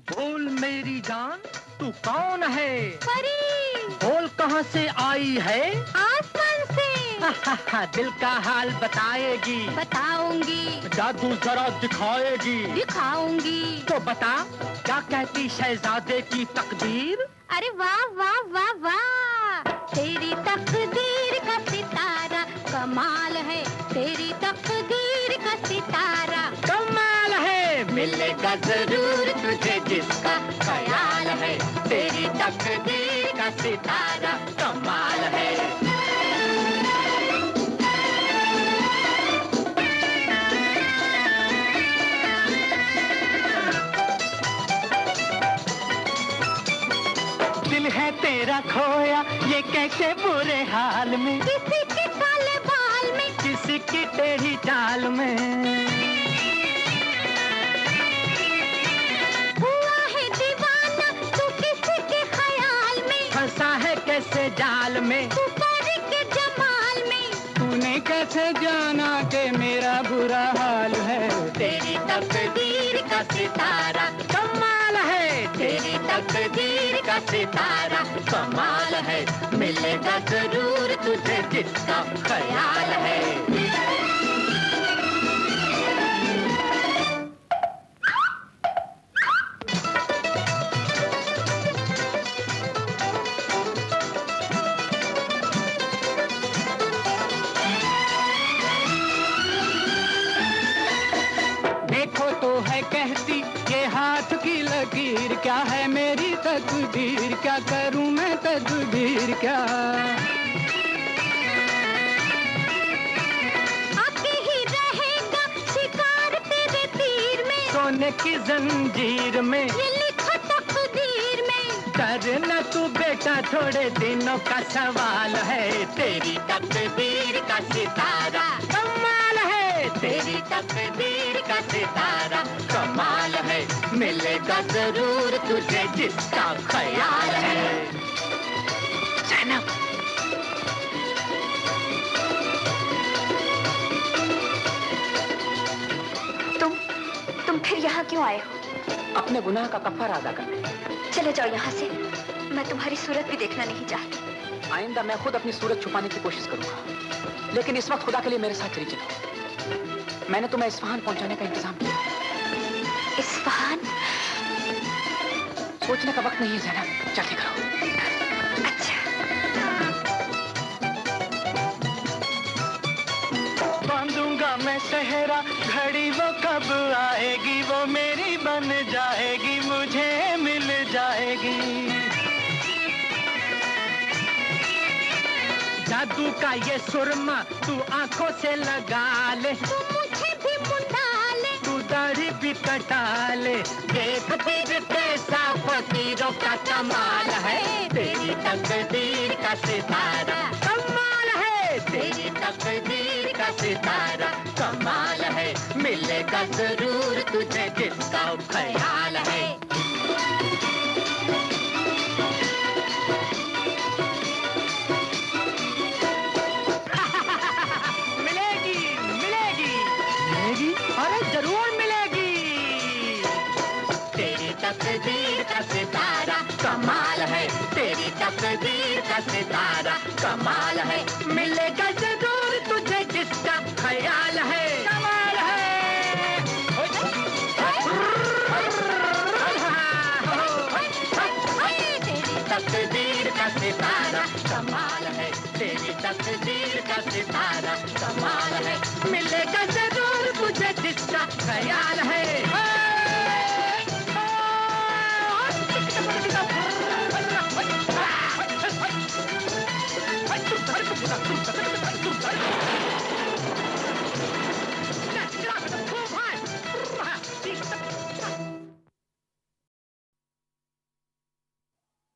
बोल मेरी जान, तू कौन है? परी। बोल कहाँ से आई है? आसमान से। दिल का हाल बताएगी? बताऊंगी। जादू जरा दिखाएगी? दिखाऊंगी। तो बता, क्या कहती शहजादे की तकदीर? अरे वाह वाह वाह वाह, तेरी तकदीर का सितारा कमाल है, तेरी तकदीर का सितारा कमाल है। मिलेगा जरूर तुझे जिसका ख्याल है, तेरी तकदीर का सितारा कमाल है। दिल है तेरा खोया ये कैसे बुरे हाल में, किसी के काले बाल में, किसी की टेढ़ी चाल में, हुआ है दीवाना तू किसी के ख्याल में, फंसा है कैसे जाल में, तू परी के जमाल में, तूने कैसे जाना कि मेरा बुरा हाल है। तेरी तकदीर का सितारा कमाल है। तेरी तकदीर का सितारा कमाल है, मिलेगा जरूर तुझे जिसका ख्याल है। देखो तो है कहती ये हाथ की लकीर, क्या है मेरी तकदीर, क्या करूं मैं तकदीर क्या। आके ही रहेगा शिकार तेरे तीर में, सोने की जंजीर में, ये लिखा तकदीर में, डर न तू बेटा थोड़े दिनों का सवाल है। तेरी तकदीर का सितारा कमाल है। तेरी तकदीर का सितारा कमाल है, मिलेगा जरूर तुझे जिसका ख्याल है। जैनब, तुम फिर यहाँ क्यों आए हो? अपने गुनाह का कफारा अदा करने। चले जाओ यहाँ से, मैं तुम्हारी सूरत भी देखना नहीं चाहती। आइंदा मैं खुद अपनी सूरत छुपाने की कोशिश करूंगा, लेकिन इस वक्त खुदा के लिए मेरे साथ चली चलो। मैंने तुम्हें इस्फहान पहुंचाने का इंतजाम किया। इस्फहान? सोचने का वक्त नहीं है ज़ैनब, जल्दी करो। अच्छा। बांधूंगा मैं सेहरा, घड़ी वो कब आएगी, वो मेरी बन जाएगी, मुझे मिल जाएगी। जादू का ये सुरमा तू आंखों से लगा ले, तू मुझे भी मुंडा ले, तू दाढ़ी भी कटा ले, देख फिर कैसा फकीरों का कमाल है। तेरी तकदीर का सितारा कमाल है। तेरी तकदीर का सितारा कमाल है, मिलेगा जरूर तुझे जिसका ख्याल है। मिलेगी मिलेगी मिलेगी, अरे जरूर मिलेगी। तेरी तकदीर का सितारा कमाल है। तेरी तकदीर का सितारा कमाल है, मिलेगा जरूर तुझे जिसका ख्याल है। कमाल है। तेरी तकदीर का सितारा कमाल है। तेरी तकदीर का सितारा कमाल है, मिलेगा जरूर तुझे जिसका ख्याल